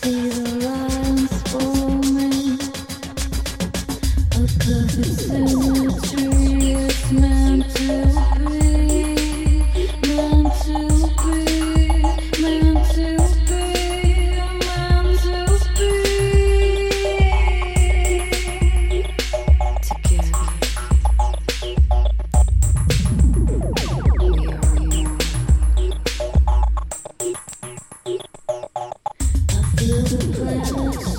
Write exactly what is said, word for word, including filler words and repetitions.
see the lines forming, a perfect symmetry. It's meant to be, meant to be, meant to be, meant to be. Together, we are one. I feel the planets